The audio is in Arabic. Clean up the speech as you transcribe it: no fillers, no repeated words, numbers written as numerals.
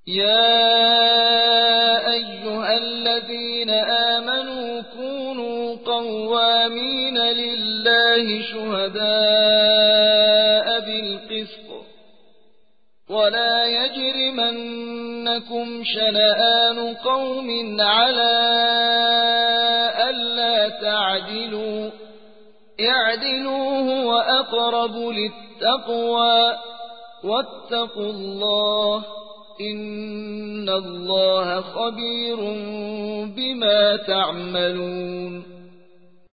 يا أيها الذين آمنوا كونوا قوامين لله شهداء بالقسط ولا يجرمنكم شنآن قوم على ألا تعدلوا اعدلوا هو أقرب للتقوى واتقوا الله إن الله خبير بما تعملون